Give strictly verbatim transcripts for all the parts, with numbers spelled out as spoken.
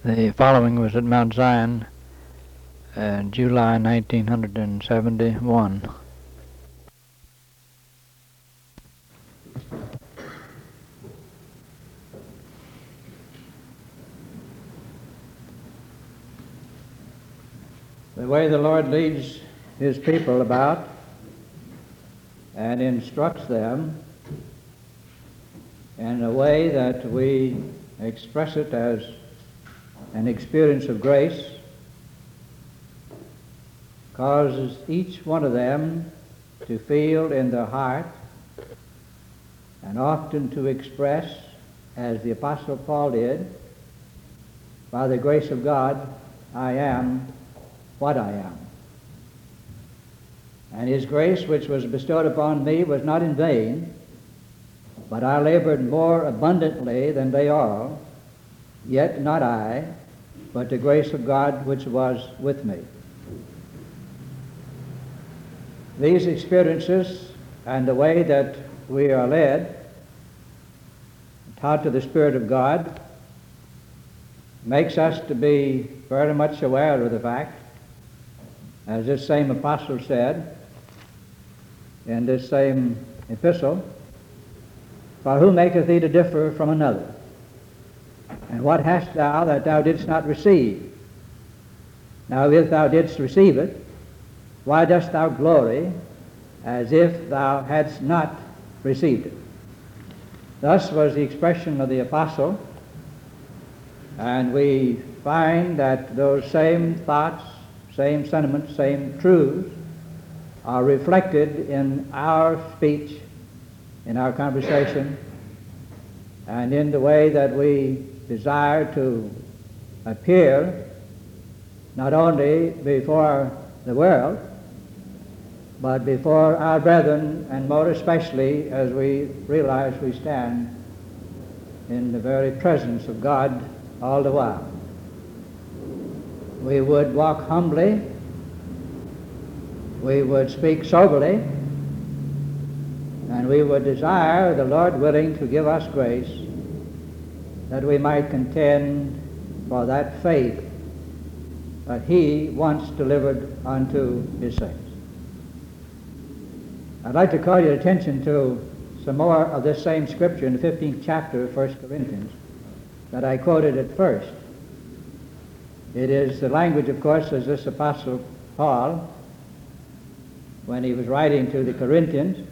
The following was at Mount Zion, uh, July nineteen seventy-one. The way the Lord leads His people about and instructs them in a way that we express it as an experience of grace causes each one of them to feel in their heart and often to express, as the Apostle Paul did, by the grace of God, I am what I am. And His grace which was bestowed upon me was not in vain, but I labored more abundantly than they all, yet not I, but the grace of God which was with me. These experiences and the way that we are led, taught to the Spirit of God, makes us to be very much aware of the fact, as this same apostle said in this same epistle, for who maketh thee to differ from another? And what hast thou that thou didst not receive? Now if thou didst receive it, why dost thou glory as if thou hadst not received it? Thus was the expression of the apostle, and we find that those same thoughts, same sentiments, same truths are reflected in our speech, in our conversation, and in the way that we desire to appear not only before the world, but before our brethren, and more especially as we realize we stand in the very presence of God all the while. We would walk humbly, we would speak soberly, and we would desire, the Lord willing, to give us grace that we might contend for that faith that He once delivered unto His saints. I'd like to call your attention to some more of this same scripture in the fifteenth chapter of First Corinthians that I quoted at first. It is the language, of course, as this Apostle Paul, when he was writing to the Corinthians,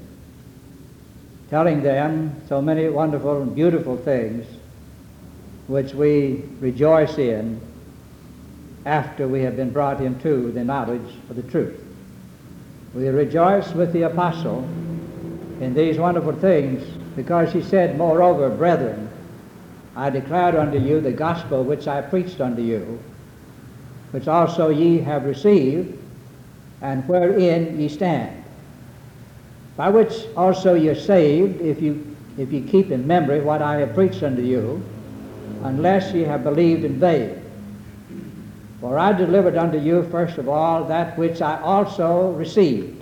telling them so many wonderful and beautiful things which we rejoice in after we have been brought into the knowledge of the truth. We rejoice with the apostle in these wonderful things because he said, moreover, brethren, I declared unto you the gospel which I preached unto you, which also ye have received, and wherein ye stand, by which also ye are saved, if you, if you keep in memory what I have preached unto you, unless ye have believed in vain. For I delivered unto you first of all that which I also received,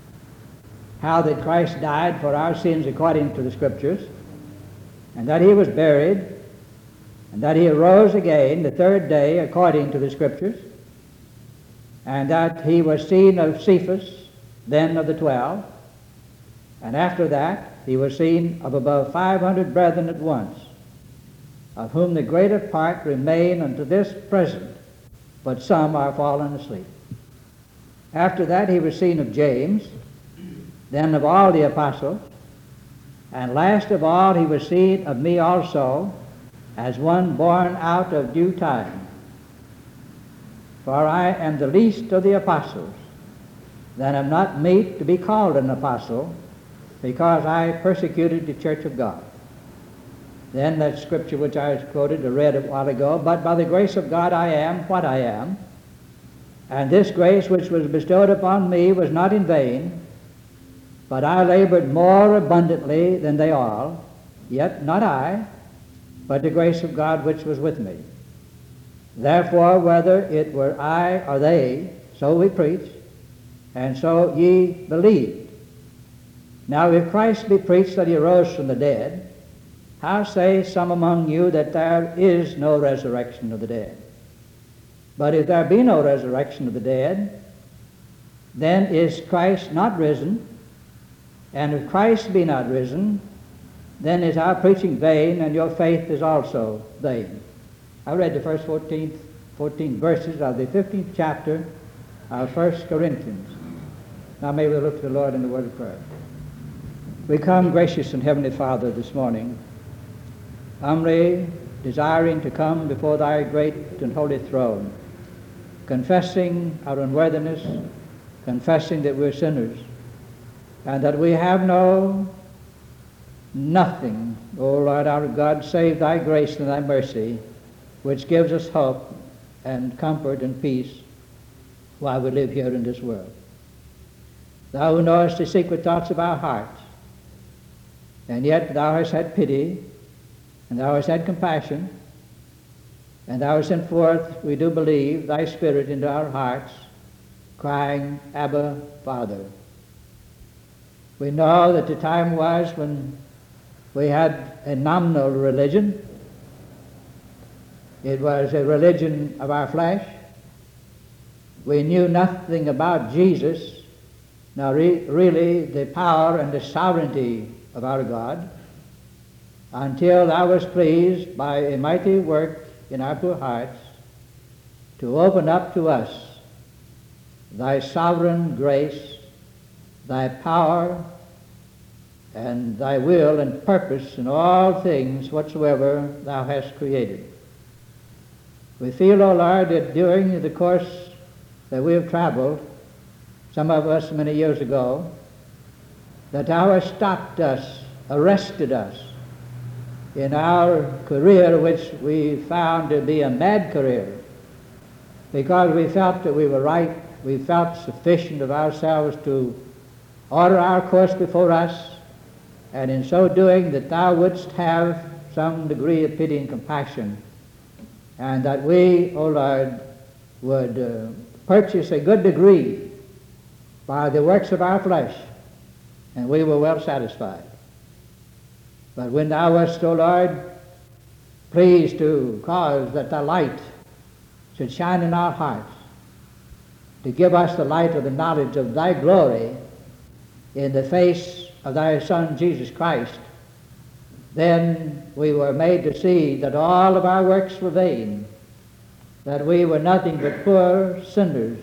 how that Christ died for our sins according to the Scriptures, and that He was buried, and that He arose again the third day according to the Scriptures, and that He was seen of Cephas, then of the twelve, and after that He was seen of above five hundred brethren at once, of whom the greater part remain unto this present, but some are fallen asleep. After that He was seen of James, then of all the apostles, and last of all He was seen of me also, as one born out of due time. For I am the least of the apostles, that am not meet to be called an apostle, because I persecuted the church of God. Then that scripture which I quoted or read a while ago, but by the grace of God I am what I am, and this grace which was bestowed upon me was not in vain, but I labored more abundantly than they all, yet not I, but the grace of God which was with me. Therefore, whether it were I or they, so we preach, and so ye believed. Now if Christ be preached that He arose from the dead, how say some among you that there is no resurrection of the dead? But if there be no resurrection of the dead, then is Christ not risen? And if Christ be not risen, then is our preaching vain, and your faith is also vain. I read the first fourteen, fourteen verses of the fifteenth chapter of First Corinthians. Now may we look to the Lord in the word of prayer. We come, gracious and heavenly Father, this morning, humbly desiring to come before thy great and holy throne, confessing our unworthiness, confessing that we're sinners, and that we have no nothing, O Lord our God, save thy grace and thy mercy, which gives us hope and comfort and peace while we live here in this world. Thou who knowest the secret thoughts of our hearts, and yet thou hast had pity, and thou hast had compassion, and thou hast sent forth, we do believe, thy Spirit into our hearts, crying, Abba, Father. We know that the time was when we had a nominal religion. It was a religion of our flesh. We knew nothing about Jesus, now re- really the power and the sovereignty of our God, until thou wast pleased by a mighty work in our poor hearts to open up to us thy sovereign grace, thy power, and thy will and purpose in all things whatsoever thou hast created. We feel, O Lord, that during the course that we have traveled, some of us many years ago, that thou hast stopped us, arrested us in our career, which we found to be a mad career, because we felt that we were right, we felt sufficient of ourselves to order our course before us, and in so doing that thou wouldst have some degree of pity and compassion, and that we, O Lord, would uh, purchase a good degree by the works of our flesh, and we were well satisfied. But when thou wast, O Lord, pleased to cause that the light should shine in our hearts, to give us the light of the knowledge of thy glory in the face of thy Son Jesus Christ, then we were made to see that all of our works were vain, that we were nothing but poor sinners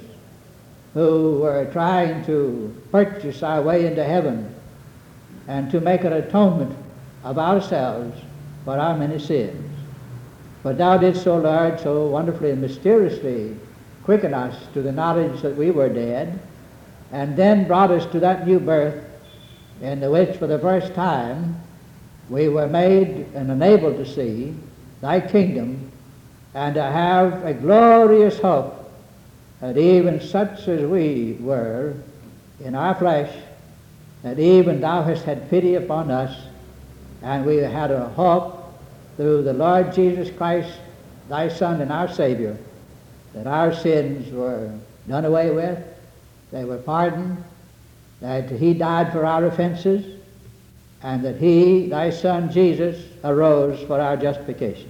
who were trying to purchase our way into heaven and to make an atonement of ourselves for our many sins. But thou didst, O Lord, so wonderfully and mysteriously quicken us to the knowledge that we were dead, and then brought us to that new birth in which for the first time we were made and enabled to see thy kingdom and to have a glorious hope that even such as we were in our flesh, that even thou hast had pity upon us, and we had a hope through the Lord Jesus Christ, thy Son and our Savior, that our sins were done away with, they were pardoned, that he died for our offenses, and that he, thy Son Jesus, arose for our justification.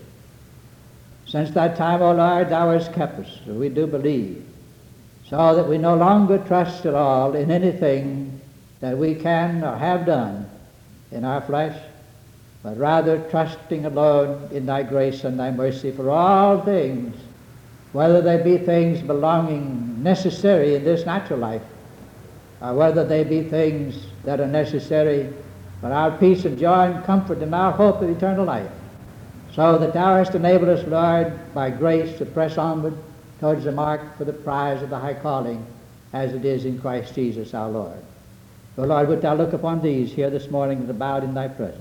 Since that time, O Lord, thou hast kept us, so we do believe, so that we no longer trust at all in anything that we can or have done in our flesh, but rather trusting alone in thy grace and thy mercy for all things, whether they be things belonging necessary in this natural life, or whether they be things that are necessary for our peace and joy and comfort and our hope of eternal life, so that thou hast enabled us, Lord, by grace to press onward towards the mark for the prize of the high calling, as it is in Christ Jesus our Lord. O Lord, wilt thou look upon these here this morning and abide in thy presence.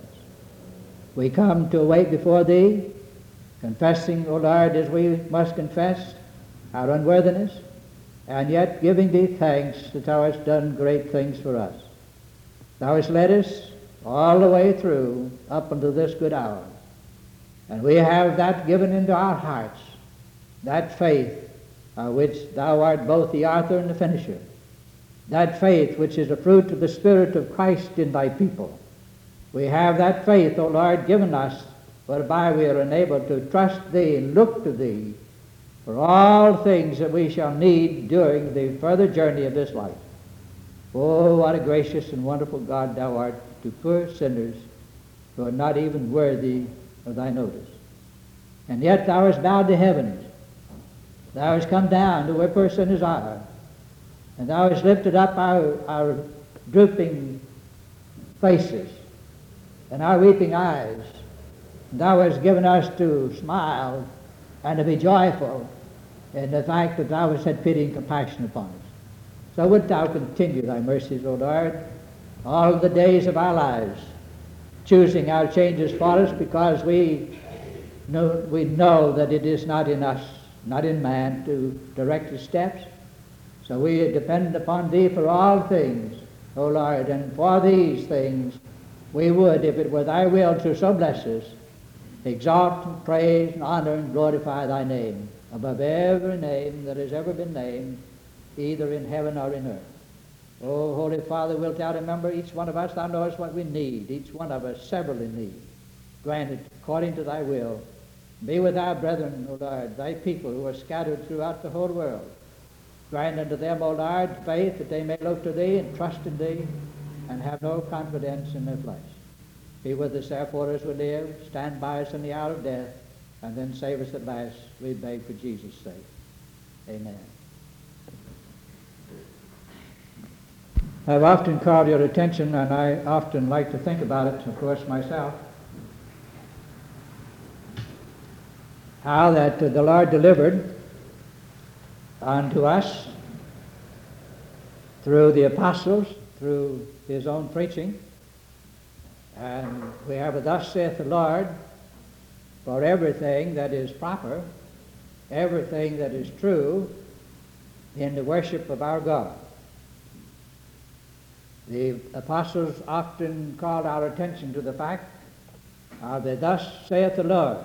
We come to await before thee, confessing, O Lord, as we must confess our unworthiness, and yet giving thee thanks that thou hast done great things for us. Thou hast led us all the way through up unto this good hour, and we have that given into our hearts, that faith uh, which thou art both the author and the finisher, that faith which is the fruit of the Spirit of Christ in thy people, We have that faith, O Lord, given us, whereby we are enabled to trust Thee and look to Thee for all things that we shall need during the further journey of this life. Oh, what a gracious and wonderful God Thou art to poor sinners who are not even worthy of Thy notice. And yet Thou hast bowed the heavens. Thou hast come down to where poor sinners are. And Thou hast lifted up our, our drooping faces and our weeping eyes. And Thou hast given us to smile and to be joyful in the fact that Thou hast had pity and compassion upon us. So would Thou continue Thy mercies, O Lord, all the days of our lives, choosing our changes for us, because we know, we know that it is not in us, not in man, to direct his steps. So we depend upon Thee for all things, O Lord, and for these things we would, if it were Thy will to so bless us, exalt and praise and honor and glorify Thy name above every name that has ever been named, either in heaven or in earth. Oh, Holy Father, wilt Thou remember each one of us? Thou knowest what we need, each one of us severally need. Grant it according to Thy will. Be with our brethren, O Lord, Thy people who are scattered throughout the whole world. Grant unto them, O Lord, faith that they may look to Thee and trust in Thee and have no confidence in their flesh. Be with us, therefore, as we live. Stand by us in the hour of death, and then save us at last, we beg for Jesus' sake. Amen. I've often called your attention, and I often like to think about it, of course, myself, how that uh, the Lord delivered unto us through the apostles, through His own preaching. And we have a thus saith the Lord for everything that is proper, everything that is true in the worship of our God. The apostles often called our attention to the fact of the thus saith the Lord.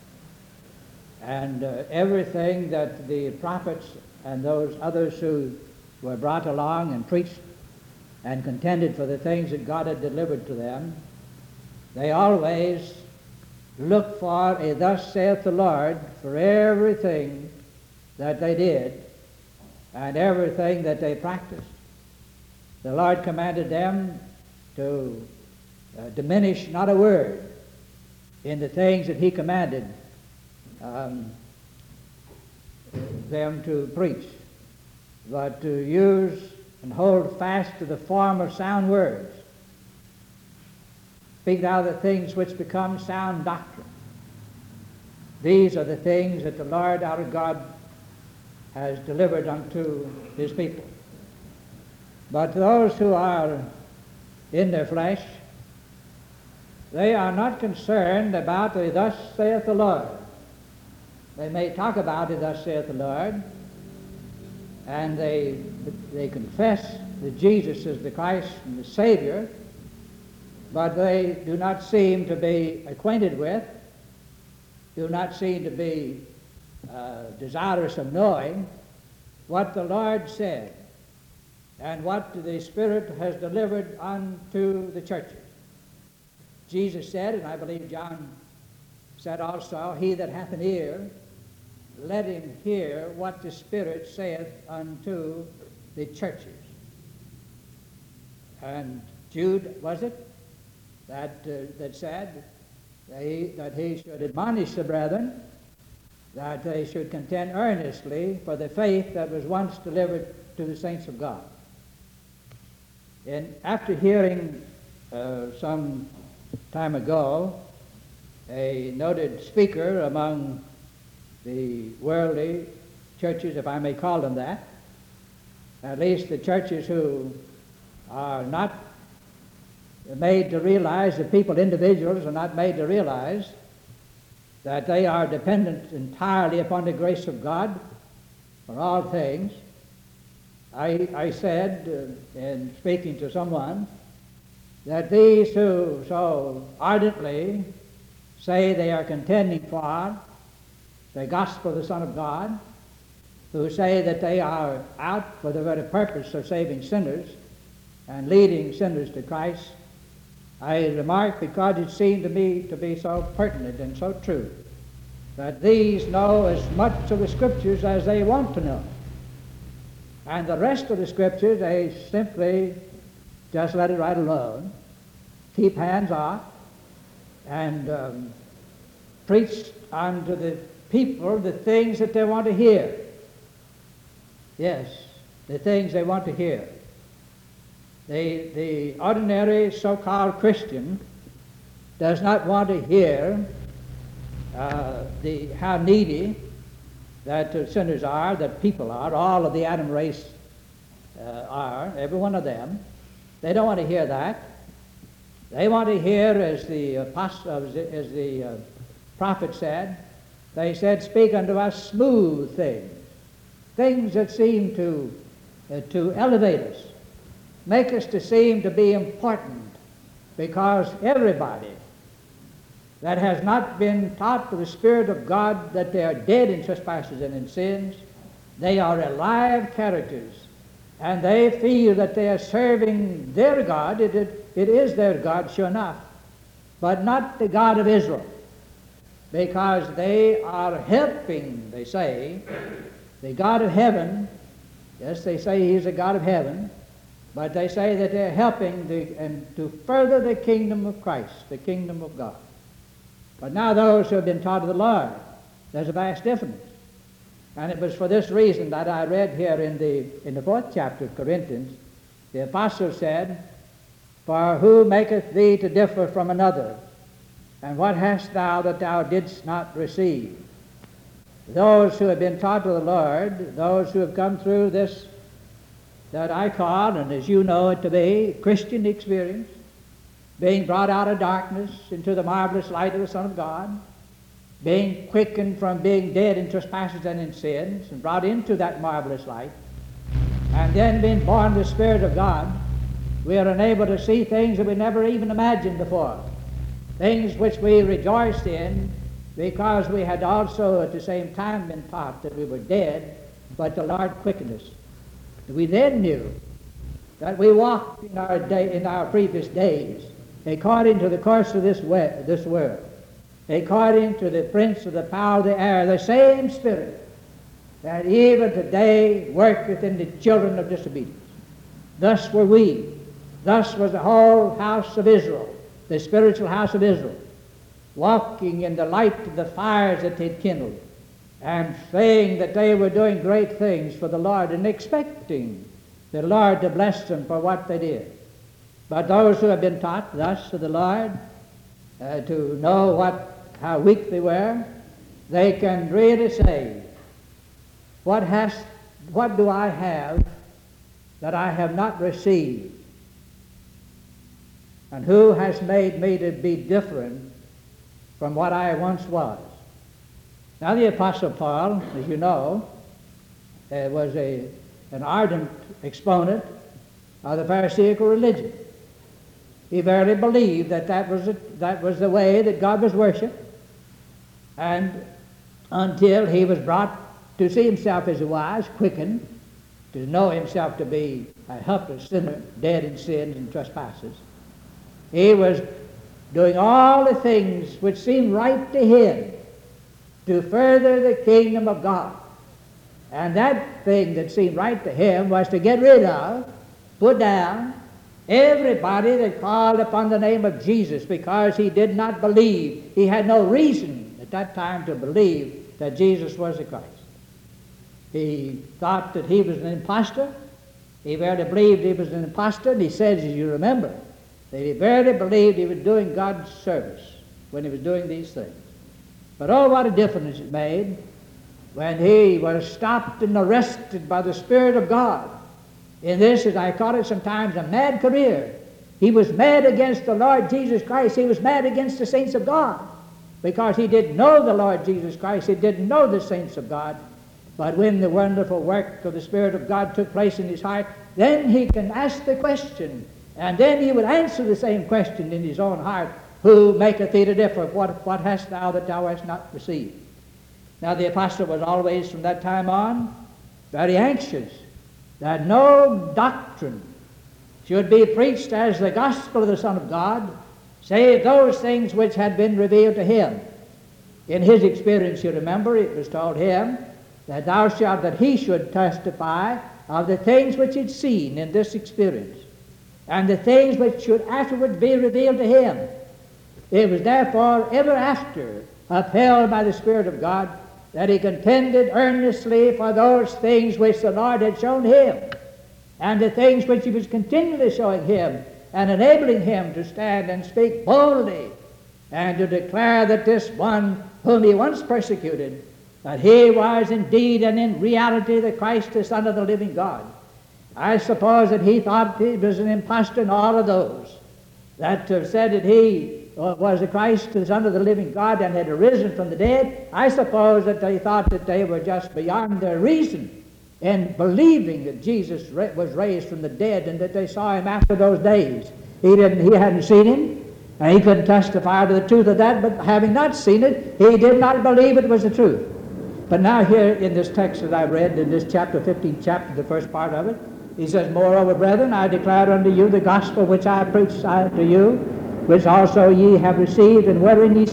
And uh, everything that the prophets and those others who were brought along and preached and contended for the things that God had delivered to them, they always looked for a thus saith the Lord for everything that they did and everything that they practiced. The Lord commanded them to uh, diminish not a word in the things that He commanded um, them to preach, but to use and hold fast to the form of sound words. Speak thou the things which become sound doctrine. These are the things that the Lord our God has delivered unto His people. But those who are in their flesh, they are not concerned about the thus saith the Lord. They may talk about it, thus saith the Lord, and they, they confess that Jesus is the Christ and the Savior, but they do not seem to be acquainted with, do not seem to be uh, desirous of knowing what the Lord said and what the Spirit has delivered unto the churches. Jesus said, and I believe John said also, he that hath an ear, let him hear what the Spirit saith unto the churches. And Jude, was it, that, uh, that said that he, that he should admonish the brethren that they should contend earnestly for the faith that was once delivered to the saints of God. And after hearing uh, some time ago a noted speaker among the worldly churches, if I may call them that, at least the churches who are not made to realize, the people, individuals are not made to realize that they are dependent entirely upon the grace of God for all things. I, I said, uh, in speaking to someone, that these who so ardently say they are contending for the gospel of the Son of God, who say that they are out for the very purpose of saving sinners and leading sinners to Christ, I remark because it seemed to me to be so pertinent and so true that these know as much of the Scriptures as they want to know. And the rest of the Scriptures, they simply just let it right alone, keep hands off, and um, preach unto the people the things that they want to hear. Yes, the things they want to hear. The, the ordinary so-called Christian does not want to hear uh, the, how needy that uh, sinners are, that people are, all of the Adam race uh, are, every one of them. They don't want to hear that. They want to hear, as the apostle, as the, as the uh, prophet said, they said, speak unto us smooth things, things that seem to, uh, to elevate us, make us to seem to be important, because everybody that has not been taught by the Spirit of God that they are dead in trespasses and in sins, they are alive characters, and they feel that they are serving their God. It, it, it is their God, sure enough, but not the God of Israel, because they are helping, they say, the God of heaven. Yes, they say He's the God of heaven, but they say that they're helping the, and to further the kingdom of Christ, the kingdom of God. But now those who have been taught of the Lord, there's a vast difference. And it was for this reason that I read here in the, in the fourth chapter of Corinthians, the apostle said, for who maketh thee to differ from another? And what hast thou that thou didst not receive? Those who have been taught of the Lord, those who have come through this that I call, and as you know it to be, Christian experience, being brought out of darkness into the marvelous light of the Son of God, being quickened from being dead in trespasses and in sins, and brought into that marvelous light, and then being born of the Spirit of God, we are enabled to see things that we never even imagined before, things which we rejoiced in because we had also at the same time been taught that we were dead, but the Lord quickened us. We then knew that we walked in our day, in our previous days, according to the course of this, way, this world, according to the prince of the power of the air, the same spirit that even today worketh in the children of disobedience. Thus were we. Thus was the whole house of Israel, the spiritual house of Israel, walking in the light of the fires that they'd kindled, and saying that they were doing great things for the Lord, and expecting the Lord to bless them for what they did. But those who have been taught thus of the Lord, uh, to know what, how weak they were, they can really say, what has, what do I have that I have not received? And who has made me to be different from what I once was? Now the Apostle Paul, as you know, uh, was a, an ardent exponent of the Pharisaical religion. He verily believed that that was, a, that was the way that God was worshipped, and until he was brought to see himself as he was, quickened, to know himself to be a helpless sinner, dead in sins and trespasses, he was doing all the things which seemed right to him to further the kingdom of God. And that thing that seemed right to him was to get rid of, put down, everybody that called upon the name of Jesus, because he did not believe. He had no reason at that time to believe that Jesus was the Christ. He thought that he was an impostor. He verily believed he was an impostor, and he says, as you remember, that he verily believed he was doing God's service when he was doing these things. But oh, what a difference it made when he was stopped and arrested by the Spirit of God. In this, as I call it sometimes, a mad career. He was mad against the Lord Jesus Christ. He was mad against the saints of God, because he didn't know the Lord Jesus Christ. He didn't know the saints of God. But when the wonderful work of the Spirit of God took place in his heart, then he can ask the question, and then he would answer the same question in his own heart, who maketh thee to differ? What, what hast thou that thou hast not received? Now the apostle was always, from that time on, very anxious that no doctrine should be preached as the gospel of the Son of God save those things which had been revealed to him. In his experience, you remember, it was told him that thou shalt, that he should testify of the things which he'd seen in this experience, and the things which should afterward be revealed to him. It was therefore ever after upheld by the Spirit of God that he contended earnestly for those things which the Lord had shown him, and the things which he was continually showing him, and enabling him to stand and speak boldly, and to declare that this one whom he once persecuted, that he was indeed and in reality the Christ, the Son of the living God. I suppose that he thought he was an impostor in all of those that uh, said that he uh, was the Christ, the Son of the living God, and had arisen from the dead. I suppose that they thought that they were just beyond their reason in believing that Jesus ra- was raised from the dead, and that they saw him after those days. He didn't. He hadn't seen him, and he couldn't testify to the truth of that. But having not seen it, he did not believe it was the truth. But now here in this text that I read, in this chapter fifteen, chapter, the first part of it, he says, Moreover, brethren, I declare unto you the gospel which I preached unto you, which also ye have received, and wherein ye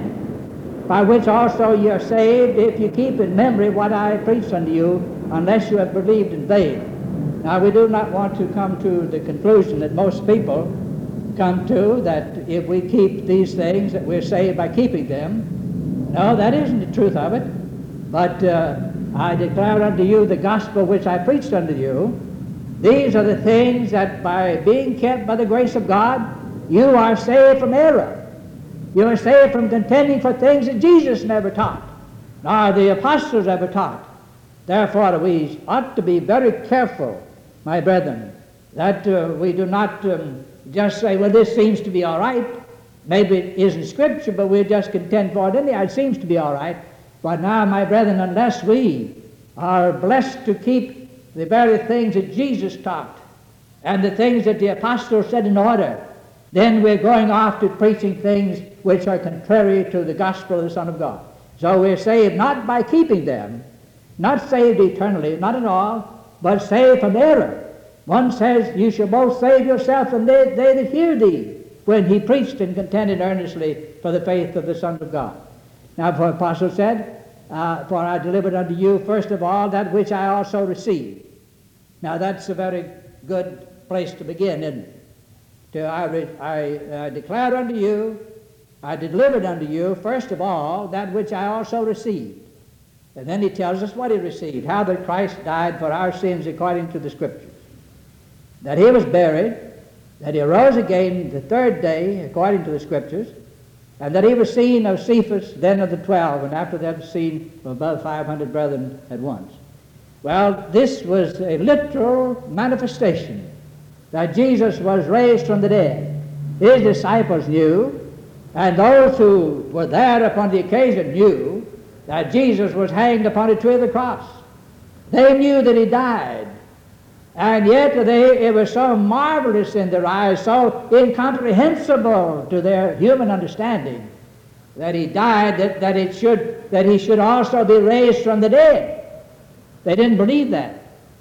stand, by which also ye are saved, if you keep in memory what I preached unto you, unless you have believed in vain. Now, we do not want to come to the conclusion that most people come to, that if we keep these things, that we're saved by keeping them. No, that isn't the truth of it. But uh, I declare unto you the gospel which I preached unto you. These are the things that by being kept by the grace of God, you are saved from error. You are saved from contending for things that Jesus never taught, nor the apostles ever taught. Therefore, we ought to be very careful, my brethren, that uh, we do not um, just say, well, this seems to be all right. Maybe it isn't Scripture, but we'll just contend for it anyhow. It seems to be all right. But now, my brethren, unless we are blessed to keep the very things that Jesus taught and the things that the apostles set in order, then we're going off to preaching things which are contrary to the gospel of the Son of God. So we're saved not by keeping them, not saved eternally, not at all, but saved from error. One says, you shall both save yourself and they, they that hear thee, when he preached and contended earnestly for the faith of the Son of God. Now, the apostle said, uh, for I delivered unto you first of all that which I also received. Now, that's a very good place to begin, isn't it? To, I, I, I declared unto you, I delivered unto you first of all that which I also received. And then he tells us what he received, how that Christ died for our sins according to the Scriptures, that he was buried, that he arose again the third day according to the Scriptures, and that he was seen of Cephas, then of the twelve, and after that seen of above five hundred brethren at once. Well, this was a literal manifestation that Jesus was raised from the dead. His disciples knew, and those who were there upon the occasion knew, that Jesus was hanged upon a tree of the cross. They knew that he died, and yet they, it was so marvelous in their eyes, so incomprehensible to their human understanding, that he died, that, that, it should, that he should also be raised from the dead. They didn't believe that.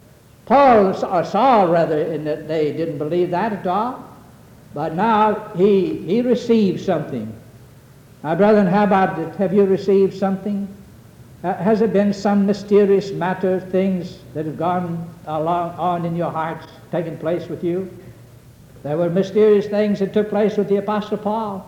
Paul, or Saul rather, in that they didn't believe that at all. But now he, he received something. My brethren, how about it? Have you received something? Uh, has there been some mysterious matter, things that have gone along on in your hearts, taken place with you? There were mysterious things that took place with the Apostle Paul.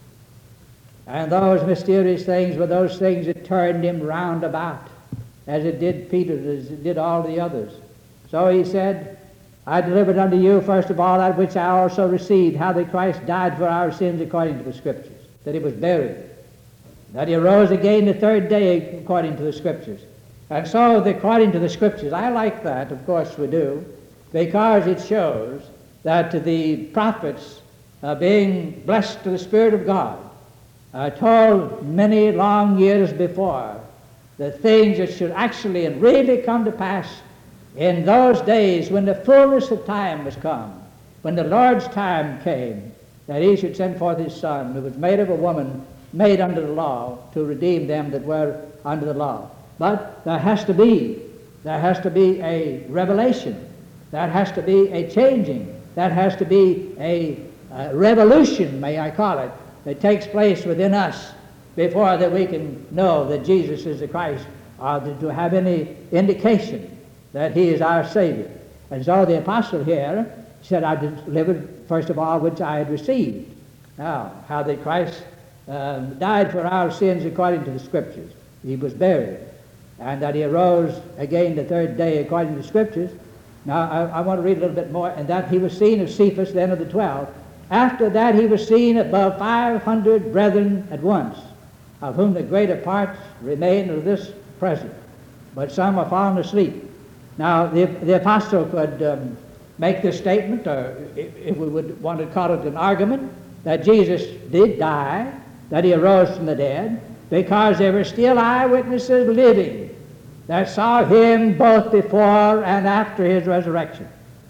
And those mysterious things were those things that turned him round about, as it did Peter, as it did all the others. So he said, I delivered unto you first of all that which I also received, how that Christ died for our sins according to the Scriptures, that he was buried, that he arose again the third day according to the Scriptures. And so, the, according to the Scriptures, I like that, of course we do, because it shows that the prophets, uh, being blessed to the Spirit of God, uh, told many long years before the things that should actually and really come to pass in those days when the fullness of time was come, when the Lord's time came, that he should send forth his Son, who was made of a woman, made under the law, to redeem them that were under the law. But there has to be, there has to be a revelation. There has to be a changing. There has to be a, uh, revolution, may I call it, that takes place within us before that we can know that Jesus is the Christ, or to have any indication that he is our Savior. And so the apostle here said, I delivered first of all which I had received. Now, how that Christ um, died for our sins according to the Scriptures. He was buried, and that he arose again the third day according to the Scriptures. Now, I, I want to read a little bit more. And that he was seen of Cephas, then of the twelve. After that he was seen above five hundred brethren at once, of whom the greater part remain to this present, but some are fallen asleep. Now, the, the apostle could um, make this statement, or if, if we would want to call it an argument, that Jesus did die, that he arose from the dead, because there were still eyewitnesses living that saw him both before and after his resurrection.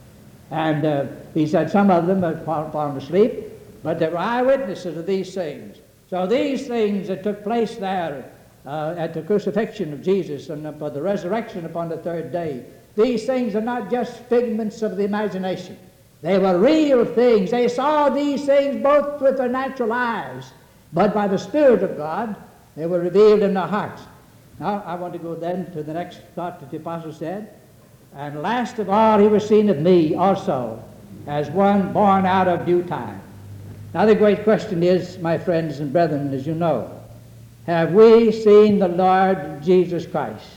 And uh, he said some of them had fallen asleep, but there were eyewitnesses of these things. So these things that took place there uh, at the crucifixion of Jesus and for the resurrection upon the third day, these things are not just figments of the imagination. They were real things. They saw these things both with their natural eyes, but by the Spirit of God, they were revealed in their hearts. Now, I want to go then to the next thought that the apostle said. And last of all, he was seen of me also, as one born out of due time. Now, the great question is, my friends and brethren, as you know, have we seen the Lord Jesus Christ?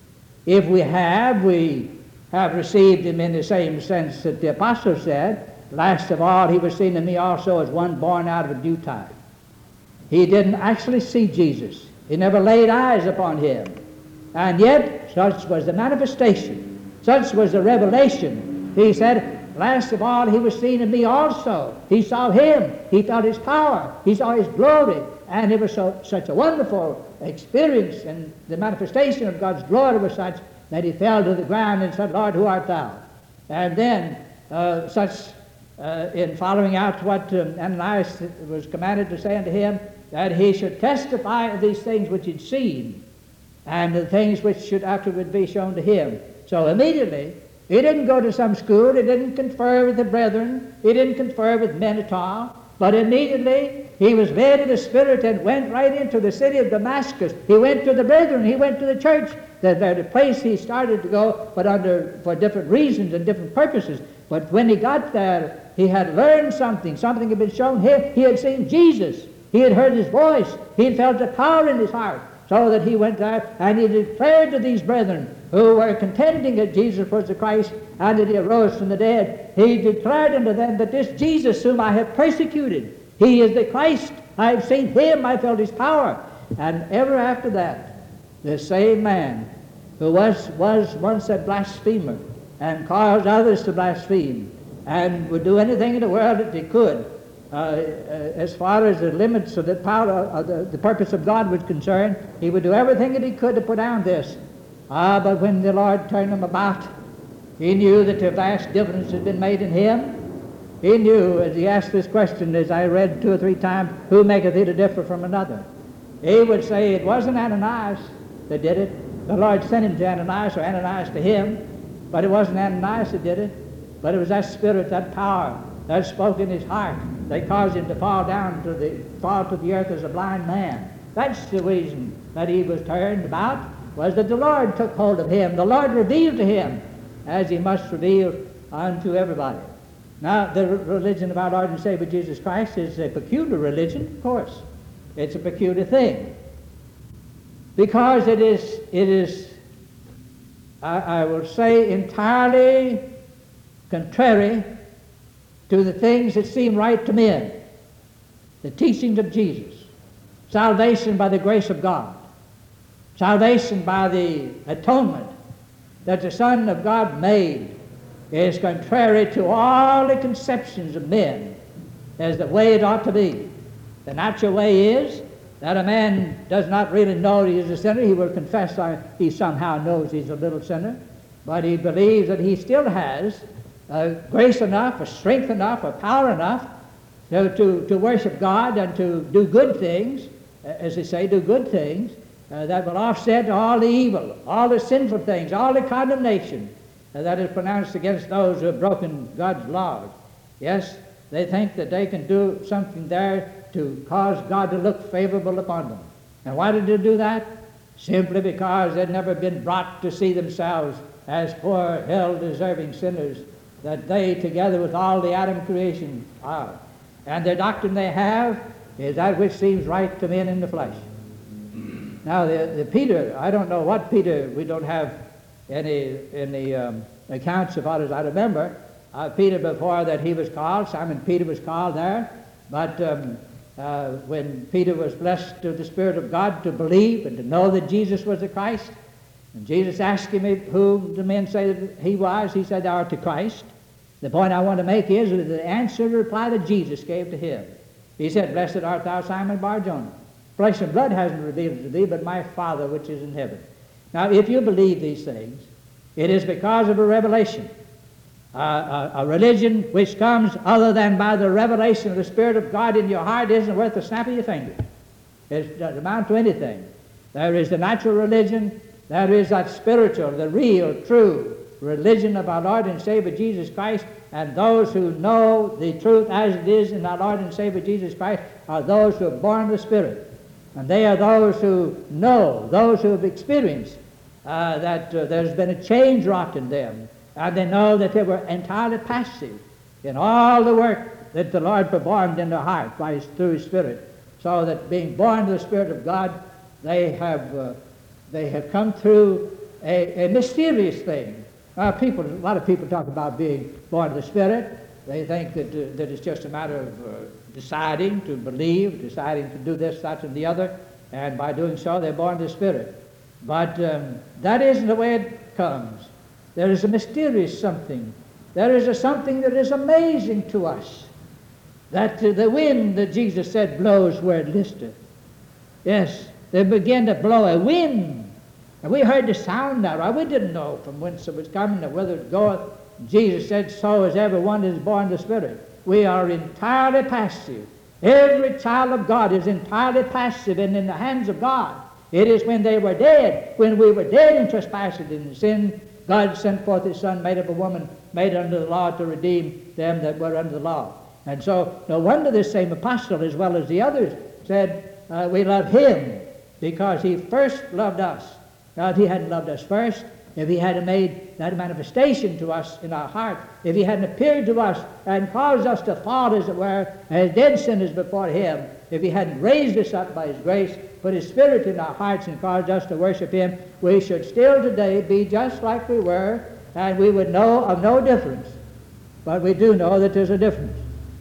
If we have, we have received him in the same sense that the apostle said, last of all, he was seen of me also as one born out of due time. He didn't actually see Jesus. He never laid eyes upon him. And yet, such was the manifestation, such was the revelation. He said, last of all, he was seen of me also. He saw him. He felt his power. He saw his glory. And it was so, such a wonderful experience, and the manifestation of God's glory was such that he fell to the ground and said, Lord, who art thou? And then, uh, such, uh, in following out what um, Ananias was commanded to say unto him, that he should testify of these things which he'd seen, and the things which should afterward be shown to him. So immediately, he didn't go to some school, he didn't confer with the brethren, he didn't confer with men at all, but immediately he was led in the Spirit and went right into the city of Damascus. He went to the brethren, he went to the church, the, the place he started to go, but under for different reasons and different purposes. But when he got there, he had learned something, something had been shown him. He had seen Jesus, he had heard his voice, he had felt the power in his heart, so that he went there and he declared to these brethren who were contending that Jesus was the Christ and that he arose from the dead, he declared unto them that this Jesus whom I have persecuted, he is the Christ. I have seen him, I felt his power. And ever after that, the same man who was, was once a blasphemer and caused others to blaspheme and would do anything in the world that he could, uh, uh, as far as the limits of the power of the, the purpose of God was concerned, he would do everything that he could to put down this. Ah, but when the Lord turned him about, he knew that a vast difference had been made in him. He knew, as he asked this question, as I read two or three times, who maketh thee to differ from another? He would say it wasn't Ananias that did it. The Lord sent him to Ananias, or Ananias to him, but it wasn't Ananias that did it, but it was that Spirit, that power, that spoke in his heart, that caused him to fall down to the, fall to the earth as a blind man. That's the reason that he was turned about, was that the Lord took hold of him. The Lord revealed to him, as he must reveal unto everybody. Now, the religion of our Lord and Savior Jesus Christ is a peculiar religion, of course. It's a peculiar thing. Because it is, it is, I, I will say, entirely contrary to the things that seem right to men. The teachings of Jesus. Salvation by the grace of God. Salvation by the atonement that the Son of God made is contrary to all the conceptions of men as the way it ought to be. The natural way is that a man does not really know he is a sinner. He will confess that he somehow knows he's a little sinner, but he believes that he still has uh, grace enough, or strength enough, or power enough to, to, to worship God and to do good things, as they say, do good things, uh, that will offset all the evil, all the sinful things, all the condemnation uh, that is pronounced against those who have broken God's laws. Yes, They think that they can do something there to cause God to look favorable upon them. And why did they do that? Simply because they'd never been brought to see themselves as poor, hell-deserving sinners that they, together with all the Adam creation, are. And the doctrine they have is that which seems right to men in the flesh. Now, the, the Peter, I don't know what Peter, we don't have any, any um, accounts about as I remember. Uh, Peter, before that he was called, Simon Peter was called there, but um, uh, when Peter was blessed with the Spirit of God to believe and to know that Jesus was the Christ, and Jesus asked him who the men say that he was, he said, "Thou art the Christ." The point I want to make is that the answer reply that Jesus gave to him. He said, "Blessed art thou, Simon Bar-Jonah. Flesh and blood hasn't revealed it to thee, but my Father which is in heaven." Now, if you believe these things, it is because of a revelation. Uh, a, a religion which comes other than by the revelation of the Spirit of God in your heart isn't worth the snap of your finger. It doesn't amount to anything. There is the natural religion. There is that spiritual, the real, true religion of our Lord and Savior Jesus Christ. And those who know the truth as it is in our Lord and Savior Jesus Christ are those who are born of the Spirit. And they are those who know, those who have experienced uh, that uh, there's been a change wrought in them. And they know that they were entirely passive in all the work that the Lord performed in their heart by his, through His Spirit. So that being born of the Spirit of God, they have, uh, they have come through a, a mysterious thing. Uh, people, a lot of people talk about being born of the Spirit. They think that, uh, that it's just a matter of uh, deciding to believe, deciding to do this, that, and the other, and by doing so they're born of the Spirit. But um, that isn't the way it comes. There is a mysterious something. There is a something that is amazing to us. That uh, the wind that Jesus said blows where it listeth. Yes, they began to blow a wind. And we heard the sound now. We didn't know from whence it was coming or whether it goeth. Jesus said, "So is every one that is born of the Spirit." We are entirely passive. Every child of God is entirely passive and in the hands of God. It is when they were dead, when we were dead in trespasses and in sin, God sent forth His Son, made of a woman, made under the law to redeem them that were under the law. And so, no wonder this same apostle, as well as the others, said, uh, we love Him because He first loved us. Now, if He hadn't loved us first, if He hadn't made that manifestation to us in our heart, if He hadn't appeared to us and caused us to fall, as it were, as dead sinners before Him, if He hadn't raised us up by His grace, put His Spirit in our hearts and caused us to worship Him, we should still today be just like we were, and we would know of no difference. But we do know that there's a difference.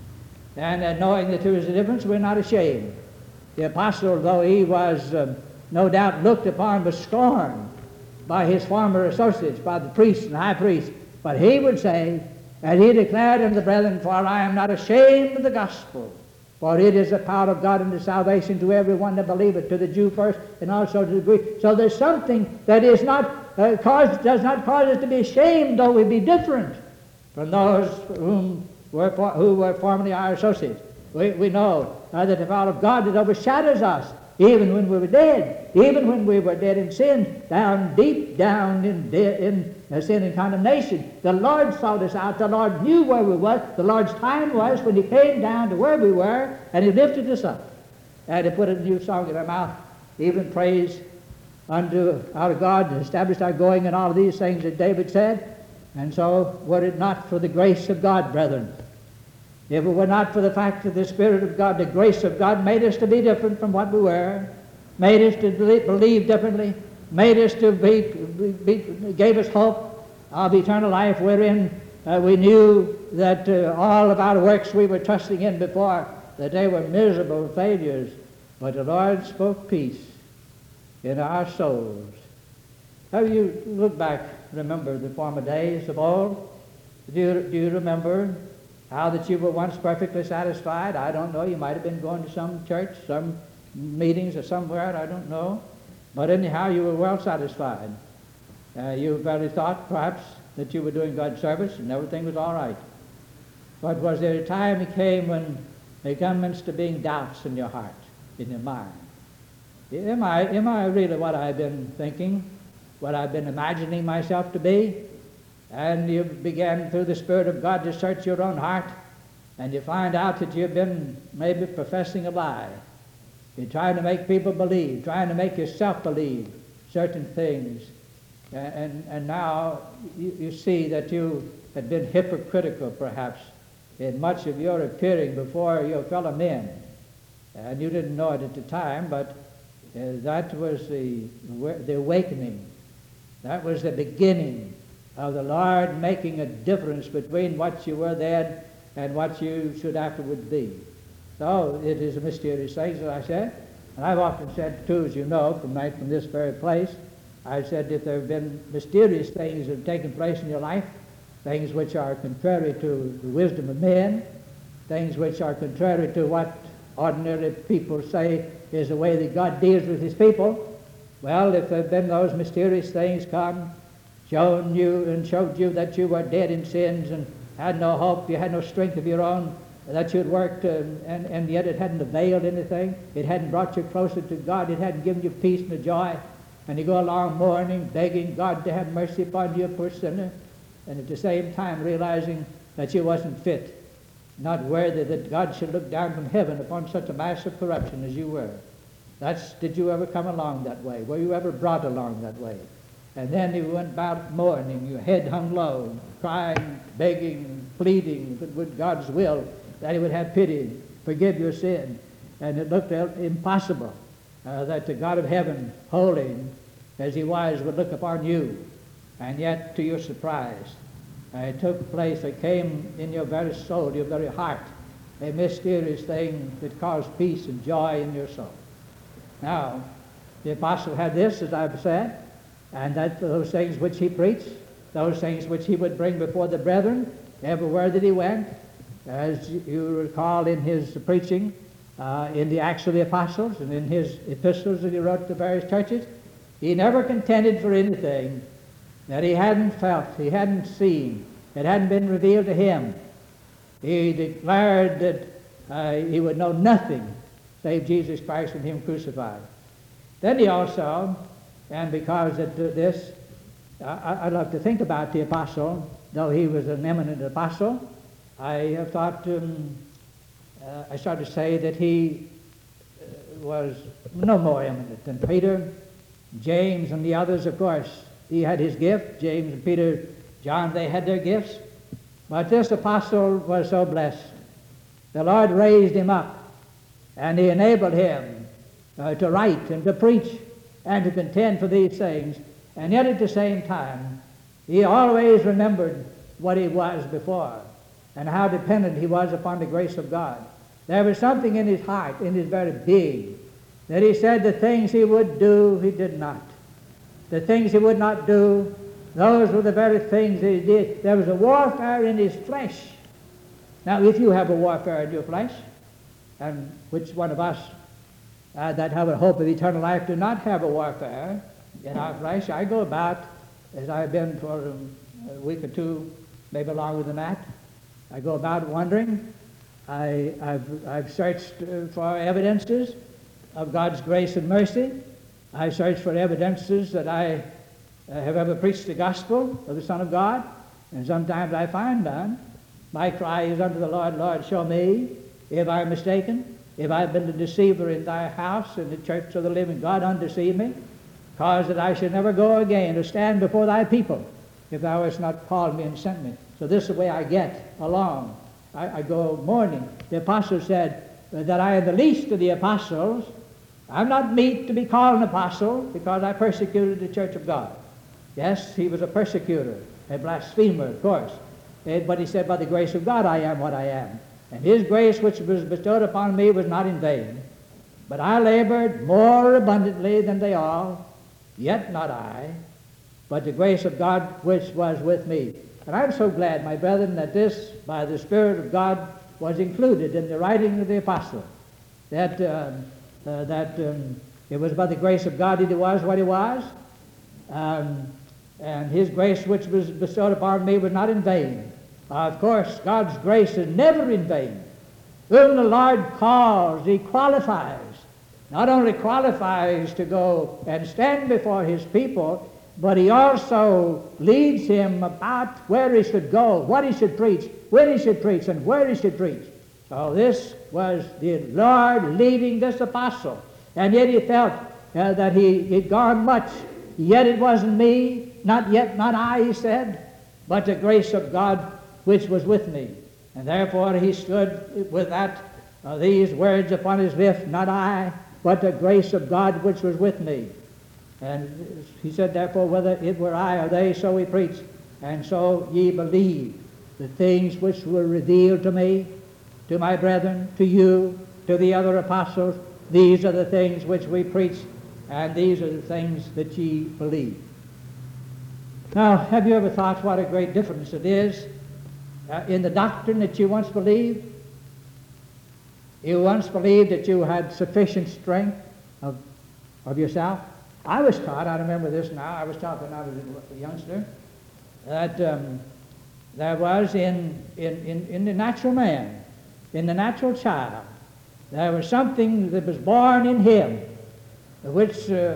And uh, knowing that there is a difference, we're not ashamed. The apostle, though he was um, no doubt looked upon with scorn by his former associates, by the priests and high priests, but he would say, and he declared unto the brethren, "For I am not ashamed of the gospel, for it is the power of God unto salvation to every one that believeth, to the Jew first, and also to the Greek." So there's something that is not uh, cause, does not cause us to be ashamed, though we be different from those whom were for, who were formerly our associates. We, we know uh, that the power of God that overshadows us, even when we were dead, even when we were dead in sin, down deep down in, de- in uh, sin and condemnation. The Lord sought us out. The Lord knew where we were. The Lord's time was when He came down to where we were, and He lifted us up. And He put a new song in our mouth, even praise unto our God, and established our going, and all of these things that David said. And so, were it not for the grace of God, brethren, if it were not for the fact that the Spirit of God, the grace of God, made us to be different from what we were, made us to believe differently, made us to be, be gave us hope of eternal life, wherein uh, we knew that uh, all of our works we were trusting in before, that they were miserable failures, but the Lord spoke peace in our souls. Have you looked back, remember the former days of old? Do you, do you remember how that you were once perfectly satisfied? I don't know. You might have been going to some church, some meetings or somewhere, I don't know. But anyhow, you were well satisfied. Uh, you very thought, perhaps, that you were doing God's service and everything was all right. But was there a time that came when there comes to being doubts in your heart, in your mind? Am I, am I really what I've been thinking, what I've been imagining myself to be? And you began through the Spirit of God to search your own heart, and you find out that you've been maybe professing a lie. You're trying to make people believe, trying to make yourself believe certain things. And, and now you, you see that you had been hypocritical, perhaps, in much of your appearing before your fellow men. And you didn't know it at the time, but uh, that was the, the awakening. That was the beginning of the Lord making a difference between what you were then and what you should afterward be. So it is a mysterious thing, as I said. And I've often said, too, as you know, from, right from this very place, I've said if there have been mysterious things that have taken place in your life, things which are contrary to the wisdom of men, things which are contrary to what ordinary people say is the way that God deals with his people, well, if there have been those mysterious things come, shown you and showed you that you were dead in sins and had no hope, you had no strength of your own, that you had worked, uh, and, and yet it hadn't availed anything, it hadn't brought you closer to God, it hadn't given you peace and joy, and you go along mourning, begging God to have mercy upon you, poor sinner, and at the same time realizing that you wasn't fit, not worthy that God should look down from heaven upon such a mass of corruption as you were. That's, did you ever come along that way? Were you ever brought along that way? And then you went about mourning, your head hung low, crying, begging, pleading with God's will that he would have pity, forgive your sin. And it looked impossible uh, that the God of heaven, holy as he was, would look upon you. And yet, to your surprise, uh, it took place, it came in your very soul, your very heart, a mysterious thing that caused peace and joy in your soul. Now, the apostle had this, as I've said, and that those things which he preached, those things which he would bring before the brethren, everywhere that he went, as you recall in his preaching, uh, in the Acts of the Apostles, and in his epistles that he wrote to various churches, he never contended for anything that he hadn't felt, he hadn't seen, it hadn't been revealed to him. He declared that uh, he would know nothing save Jesus Christ and him crucified. Then he also, and because of this, I, I love to think about the apostle, though he was an eminent apostle, I have thought, um, uh, I started to say that he uh, was no more eminent than Peter, James, and the others, of course. He had his gift. James and Peter, John, they had their gifts. But this apostle was so blessed. The Lord raised him up, and he enabled him uh, to write and to preach and to contend for these things. And yet at the same time, he always remembered what he was before and how dependent he was upon the grace of God. There was something in his heart, in his very being, that he said the things he would do, he did not. The things he would not do, those were the very things that he did. There was a warfare in his flesh. Now, if you have a warfare in your flesh, and which one of us uh, that have a hope of eternal life do not have a warfare in our flesh, I go about, as I've been for um, a week or two, maybe longer than that, I go about wondering. I, I've, I've searched uh, for evidences of God's grace and mercy. I search for evidences that I uh, have ever preached the gospel of the Son of God, and sometimes I find none. My cry is unto the Lord, Lord, show me if I am mistaken, if I have been the deceiver in thy house, in the church of the living God, undeceive me, cause that I should never go again to stand before thy people, if thou hast not called me and sent me. So this is the way I get along. I, I go mourning. The apostle said that I am the least of the apostles. I'm not meet to be called an apostle because I persecuted the church of God. Yes, he was a persecutor, a blasphemer, of course. But he said, by the grace of God I am what I am. And his grace which was bestowed upon me was not in vain. But I labored more abundantly than they all, yet not I, but the grace of God which was with me. And I'm so glad, my brethren, that this, by the Spirit of God, was included in the writing of the apostle. That, uh, uh, that um, it was by the grace of God that he was what he was. Um, and his grace which was bestowed upon me was not in vain. Uh, of course, God's grace is never in vain. Whom the Lord calls, he qualifies. Not only qualifies to go and stand before his people, but he also leads him about where he should go, what he should preach, when he should preach, and where he should preach. So this was the Lord leading this apostle. And yet he felt uh, that he had gone much. Yet it wasn't me, not yet, not I, he said, but the grace of God which was with me. And therefore he stood with that, uh, these words upon his lips, not I, but the grace of God which was with me. And he said, therefore, whether it were I or they, so we preach. And so ye believe the things which were revealed to me, to my brethren, to you, to the other apostles. These are the things which we preach, and these are the things that ye believe. Now, have you ever thought what a great difference it is uh, in the doctrine that you once believed? You once believed that you had sufficient strength of, of yourself. I was taught, I remember this now, I was taught when I was a youngster, that um, there was in, in, in, in the natural man, in the natural child, there was something that was born in him, which uh,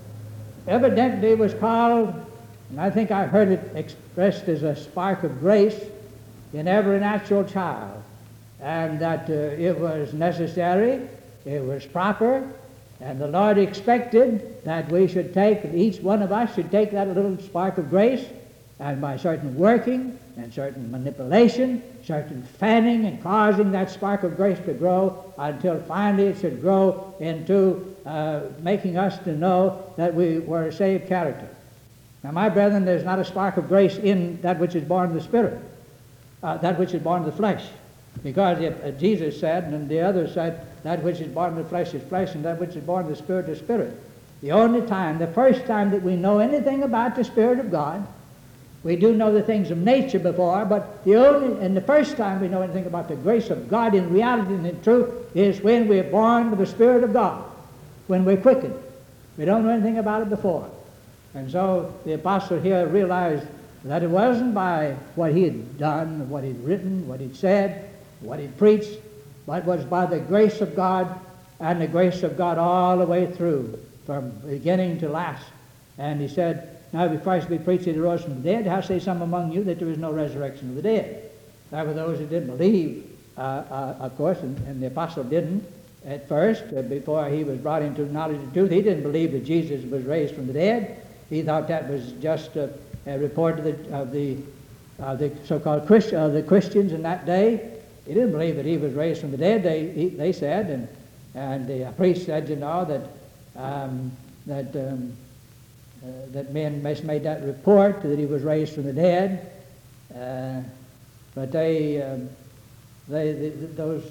evidently was called, and I think I've heard it expressed as a spark of grace in every natural child, and that uh, it was necessary, it was proper, and the Lord expected that we should take, each one of us should take that little spark of grace, and by certain working and certain manipulation, certain fanning and causing that spark of grace to grow until finally it should grow into uh, making us to know that we were a saved character. Now, my brethren, there's not a spark of grace in that which is born of the Spirit, uh, that which is born of the flesh. Because if, uh, Jesus said, and the others said, that which is born of the flesh is flesh, and that which is born of the Spirit is spirit. The only time, the first time that we know anything about the Spirit of God, we do know the things of nature before, but the only, and the first time we know anything about the grace of God in reality and in truth is when we're born with the Spirit of God, when we're quickened. We don't know anything about it before. And so the apostle here realized that it wasn't by what he had done, what he'd written, what he'd said, what he'd preached, but it was by the grace of God, and the grace of God all the way through, from beginning to last. And he said, now if Christ be preached that he rose from the dead, how say some among you that there is no resurrection of the dead? There were those who didn't believe, uh, uh, of course, and, and the apostle didn't at first, uh, before he was brought into knowledge of the truth. He didn't believe that Jesus was raised from the dead. He thought that was just a, a report of the, of the, uh, the so-called Christ, uh, the Christians in that day. He didn't believe that he was raised from the dead, they, he, they said, and, and the priest said, you know, that, um, that, um, uh, that men made that report that he was raised from the dead. Uh, but they, um, they, they, those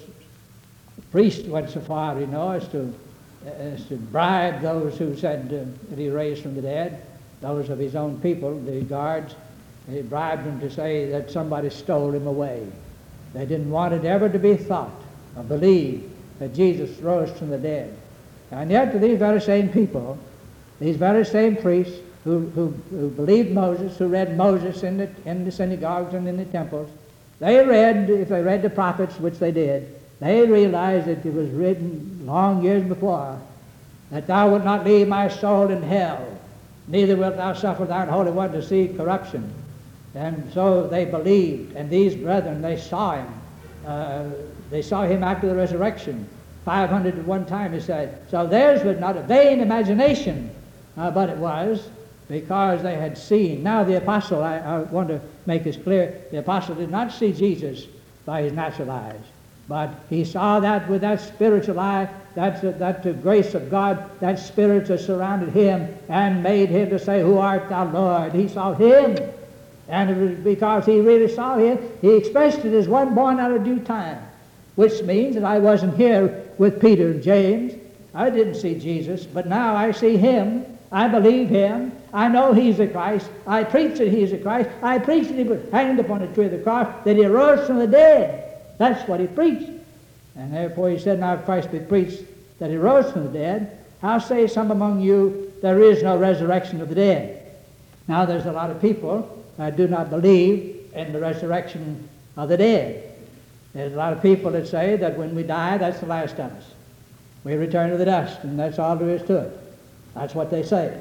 priests went so far, you know, as to, as to bribe those who said uh, that he raised from the dead, those of his own people, the guards. He bribed them to say that somebody stole him away. They didn't want it ever to be thought or believed that Jesus rose from the dead. And yet to these very same people, these very same priests who, who, who believed Moses, who read Moses in the, in the synagogues and in the temples, they read, if they read the prophets, which they did, they realized that it was written long years before that thou wilt not leave my soul in hell, neither wilt thou suffer thine Holy One to see corruption. And so they believed, and these brethren, they saw him. Uh, they saw him after the resurrection. five hundred at one time, he said. So theirs was not a vain imagination, uh, but it was because they had seen. Now the apostle, I, I want to make this clear, the apostle did not see Jesus by his natural eyes, but he saw that with that spiritual eye, that, that the grace of God, that spirit that surrounded him and made him to say, who art thou, Lord? He saw him. And it was because he really saw him, he expressed it as one born out of due time, which means that I wasn't here with Peter and James. I didn't see Jesus, but now I see him. I believe him. I know he's the Christ. I preach that he's the Christ. I preach that he was hanged upon the tree of the cross, that he arose from the dead. That's what he preached. And therefore he said, now if Christ be preached that he rose from the dead, how say some among you there is no resurrection of the dead? Now there's a lot of people that do not believe in the resurrection of the dead. There's a lot of people that say that when we die, that's the last of us. We return to the dust, and that's all there is to it. That's what they say.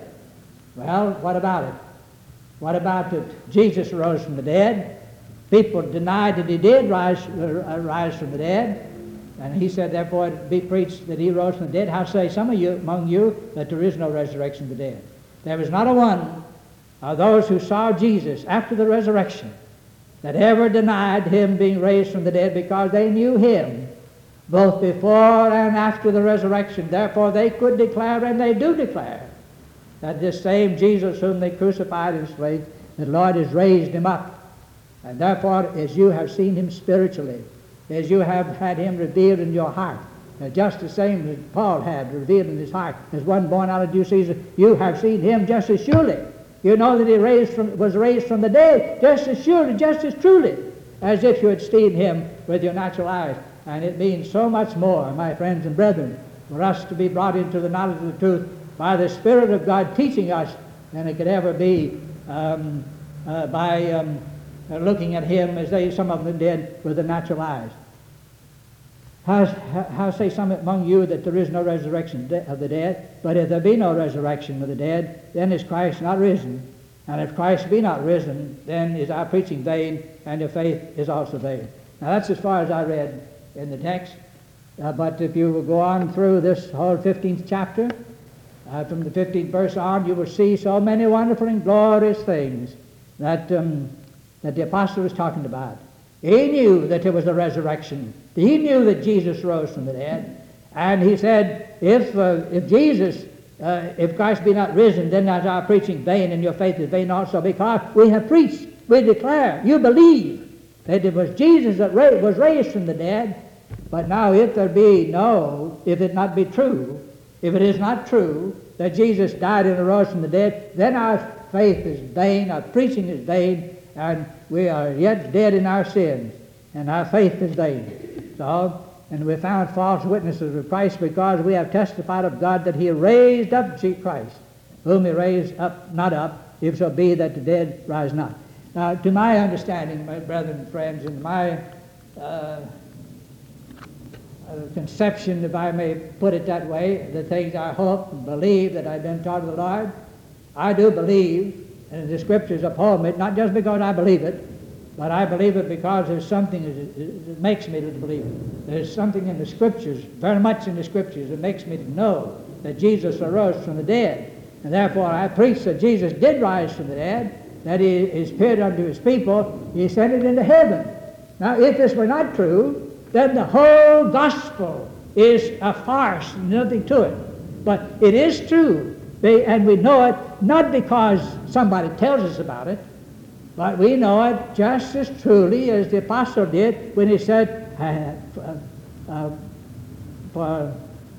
Well, what about it? What about that Jesus rose from the dead? People denied that he did rise, uh, rise from the dead. And he said, therefore, it be preached that he rose from the dead. How say some of you among you that there is no resurrection of the dead? There was not a one of those who saw Jesus after the resurrection that ever denied him being raised from the dead, because they knew him both before and after the resurrection. Therefore they could declare, and they do declare, that this same Jesus whom they crucified and slain, the Lord has raised him up. And therefore, as you have seen him spiritually, as you have had him revealed in your heart, uh, just the same as Paul had revealed in his heart, as one born out of due season, you have seen him just as surely. You know that he raised from, was raised from the dead just as surely, just as truly, as if you had seen him with your natural eyes. And it means so much more, my friends and brethren, for us to be brought into the knowledge of the truth by the Spirit of God teaching us than it could ever be um, uh, by um, uh, looking at him as they, some of them did, with the natural eyes. How, how say some among you that there is no resurrection of the dead? But if there be no resurrection of the dead, then is Christ not risen. And if Christ be not risen, then is our preaching vain, and your faith is also vain. Now that's as far as I read in the text. Uh, but if you will go on through this whole fifteenth chapter, uh, from the fifteenth verse on, you will see so many wonderful and glorious things that, um, that the apostle was talking about. He knew that there was a resurrection. He knew that Jesus rose from the dead. And he said, if, uh, if Jesus, uh, if Christ be not risen, then is our preaching vain, and your faith is vain also, because we have preached, we declare, you believe that it was Jesus that ra- was raised from the dead. But now if there be no, if it not be true, if it is not true that Jesus died and arose from the dead, then our faith is vain, our preaching is vain, and we are yet dead in our sins, and our faith is vain. So, and we found false witnesses of Christ, because we have testified of God that he raised up Christ, whom he raised up, not up, if so be that the dead rise not. Now, to my understanding, my brethren and friends, in my uh, uh, conception, if I may put it that way, the things I hope and believe that I've been taught of the Lord, I do believe, and the Scriptures uphold it, not just because I believe it, but I believe it because there's something that makes me to believe it. There's something in the Scriptures, very much in the Scriptures, that makes me to know that Jesus arose from the dead. And therefore I preach that Jesus did rise from the dead, that he is appeared unto his people, he ascended into heaven. Now, if this were not true, then the whole gospel is a farce, nothing to it. But it is true, and we know it not because somebody tells us about it, but we know it just as truly as the apostle did when he said, uh, uh, for,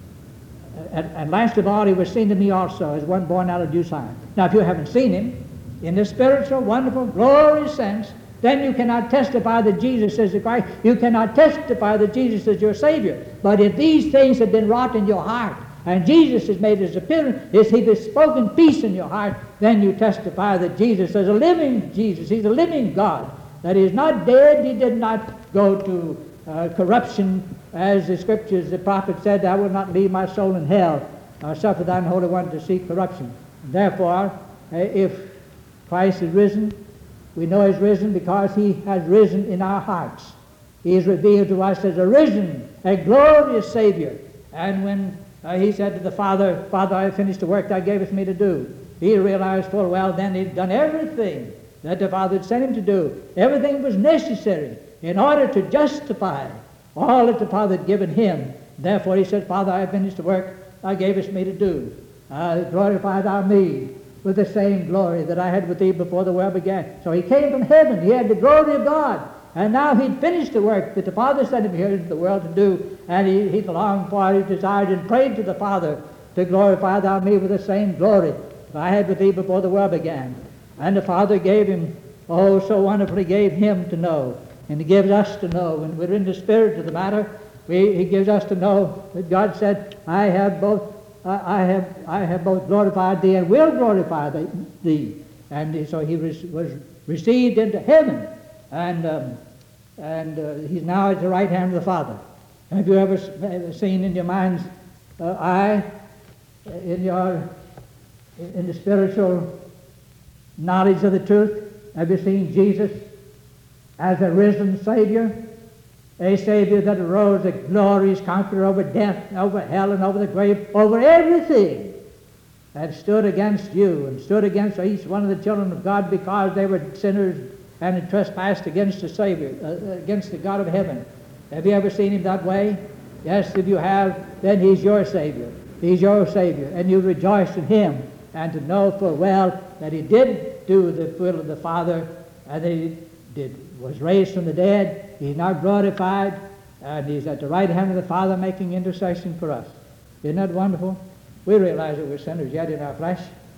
at, at last of all he was seen to me also as one born out of due time. Now, if you haven't seen him in the spiritual, wonderful, glorious sense, then you cannot testify that Jesus is the Christ. You cannot testify that Jesus is your Savior. But if these things have been wrought in your heart, and Jesus has made his appearance, if he has spoken peace in your heart, then you testify that Jesus is a living Jesus. He's a living God. That he is not dead. He did not go to uh, corruption, as the Scriptures, the prophet said, I will not leave my soul in hell, or suffer thine Holy One to see corruption. Therefore, uh, if Christ is risen, we know he's risen because he has risen in our hearts. He is revealed to us as a risen, a glorious Savior. And when uh, he said to the Father, Father, I have finished the work thou gavest me to do, he realized full well then he'd done everything that the Father had sent him to do. Everything was necessary in order to justify all that the Father had given him. Therefore he said, Father, I have finished the work thou gavest me to do. Uh, glorify thou me with the same glory that I had with thee before the world began. So he came from heaven. He had the glory of God. And now he'd finished the work that the Father sent him here into the world to do. And he, he longed for, he desired and prayed to the Father to glorify thou me with the same glory that I had with thee before the world began. And the Father gave him, oh, so wonderfully gave him to know. And he gives us to know. When we're in the spirit of the matter, we, he gives us to know that God said, I have both I have I have both glorified thee and will glorify thee. And so he was, was received into heaven, and um, and uh, he's now at the right hand of the Father. Have you ever seen in your mind's uh, eye, in your in the spiritual knowledge of the truth, have you seen Jesus as a risen Savior? A Savior that arose, a glorious conqueror over death, over hell, and over the grave, over everything, that stood against you and stood against each one of the children of God because they were sinners and had trespassed against the Savior, uh, against the God of heaven. Have you ever seen him that way? Yes, if you have, then he's your Savior. He's your Savior, and you rejoice in him, and to know full well that he did do the will of the Father, and that he did, was raised from the dead. He's now glorified, and he's at the right hand of the Father making intercession for us. Isn't that wonderful? We realize that we're sinners yet in our flesh.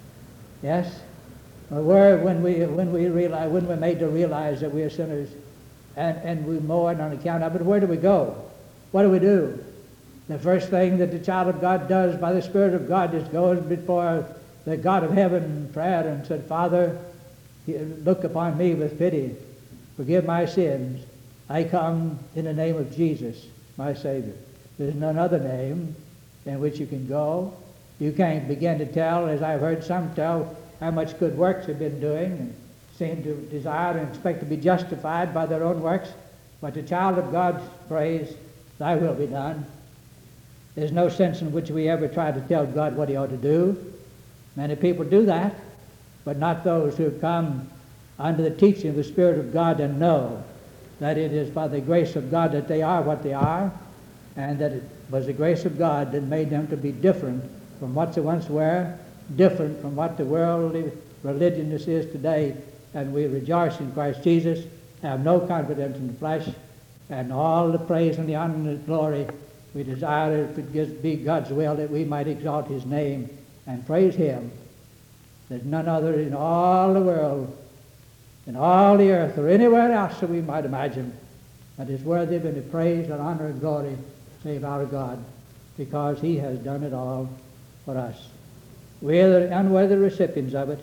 Yes? We're, when we when we realize when we're made to realize that we are sinners, and, and we mourn on account of it, where do we go? What do we do? The first thing that the child of God does by the Spirit of God is goes before the God of heaven in prayer and said, Father, look upon me with pity. Forgive my sins. I come in the name of Jesus, my Savior. There's none other name in which you can go. You can't begin to tell, as I've heard some tell, how much good works they've been doing and seem to desire and expect to be justified by their own works. But the child of God prays, thy will be done. There's no sense in which we ever try to tell God what he ought to do. Many people do that, but not those who come under the teaching of the Spirit of God and know that it is by the grace of God that they are what they are, and that it was the grace of God that made them to be different from what they once were, different from what the worldly religion is today. And we rejoice in Christ Jesus, have no confidence in the flesh, and all the praise and the honor and the glory we desire, if it gives, be God's will, that we might exalt his name and praise him. There's none other in all the world, in all the earth, or anywhere else that we might imagine, that is worthy of any praise and honor and glory save our God, because he has done it all for us. We are the unworthy recipients of it.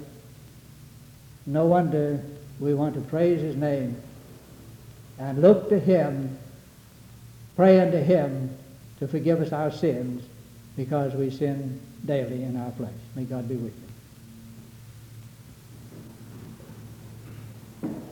No wonder we want to praise his name and look to him, pray unto him to forgive us our sins, because we sin daily in our flesh. May God be with you.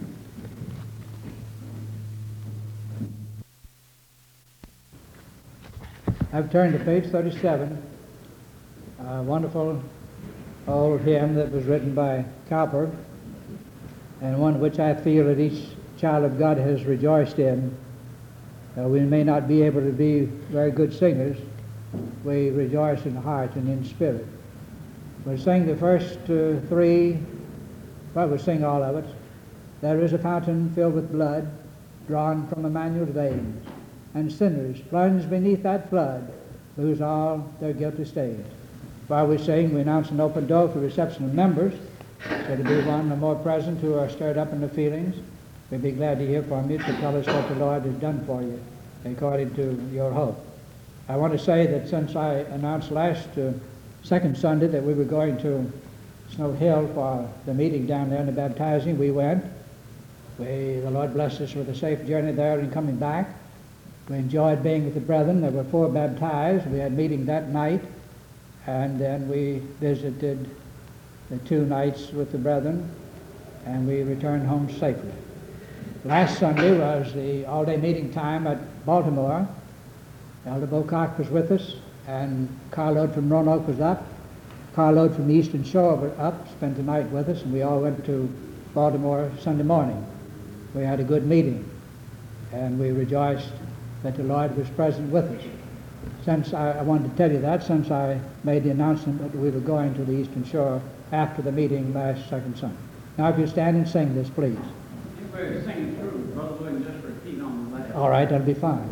I've turned to page thirty-seven, a wonderful old hymn that was written by Cowper, and one which I feel that each child of God has rejoiced in. Uh, we may not be able to be very good singers. We rejoice in heart and in spirit. We'll sing the first uh, three, well, we'll sing all of it. There is a fountain filled with blood, drawn from Emmanuel's veins, and sinners plunged beneath that flood lose all their guilty stains. While we sing, we announce an open door for reception of members. So to be one or more present who are stirred up in the feelings, we'd be glad to hear from you to tell us what the Lord has done for you according to your hope. I want to say that since I announced last uh, second Sunday that we were going to Snow Hill for the meeting down there in the baptizing, we went. We, the Lord blessed us with a safe journey there and coming back. We enjoyed being with the brethren. There were four baptized. We had meeting that night, and then we visited the two nights with the brethren, and we returned home safely. Last Sunday was the all-day meeting time at Baltimore. Elder Bocock was with us, and Carload from Roanoke was up. Carload from the Eastern Shore was up, spent the night with us, and we all went to Baltimore Sunday morning. We had a good meeting, and we rejoiced that the Lord was present with us. Since I, I wanted to tell you that, since I made the announcement that we were going to the Eastern Shore after the meeting last second Sunday. Now if you stand and sing this, please. If we sing through, Brother William, just repeat on the last. All right, that'll be fine.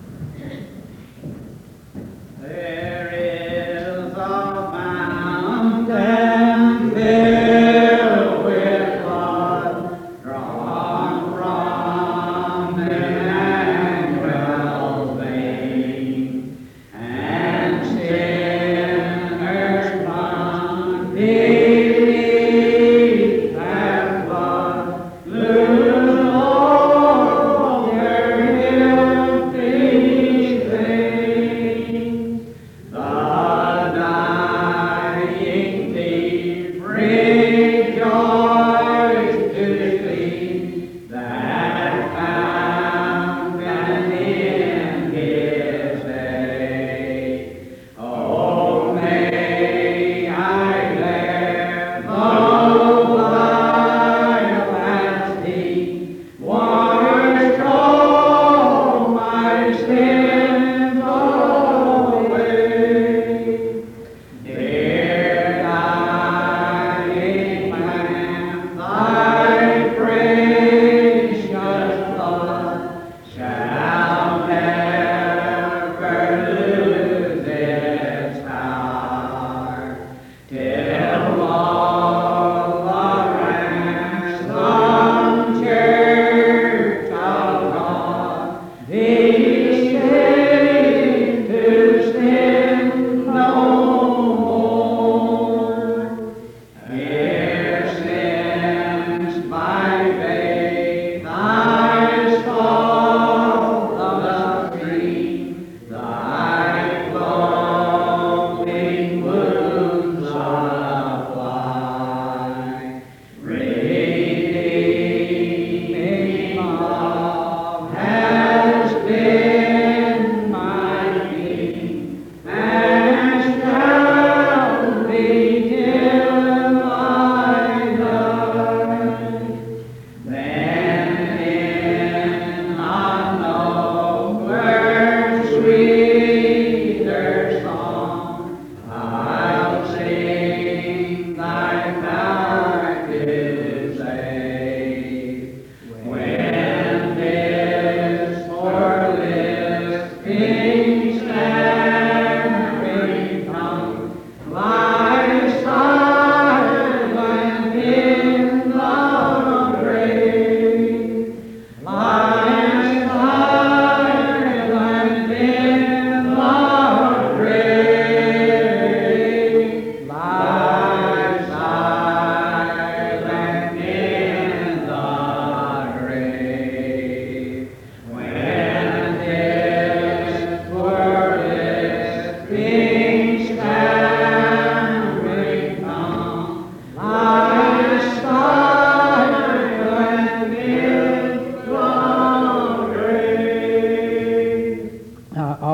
There is a fountain filled with blood, drawn from Emmanuel's veins, and sinners plunged beneath that flood lose all their guilty stains. The dying thief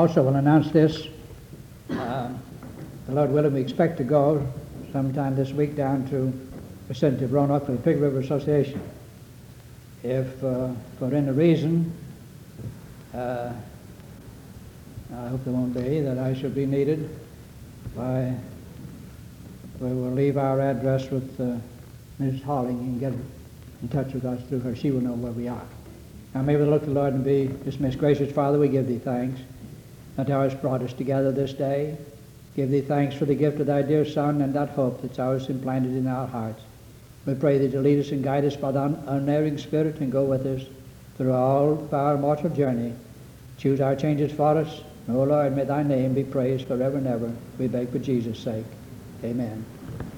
also will announce this. Uh, the Lord willing, we expect to go sometime this week down to the vicinity of Roanoke for the Pig River Association. If uh, for any reason, uh, I hope there won't be, that I shall be needed, why, we will leave our address with uh, Missus Holling and get in touch with us through her. She will know where we are. Now may we look to the Lord and be dismissed. Gracious Father, we give thee thanks that thou hast brought us together this day. Give thee thanks for the gift of thy dear Son and that hope that's ours implanted in our hearts. We pray thee to lead us and guide us by thy unerring Spirit and go with us through all of our mortal journey. Choose our changes for us. O Lord, may thy name be praised forever and ever. We beg for Jesus' sake. Amen.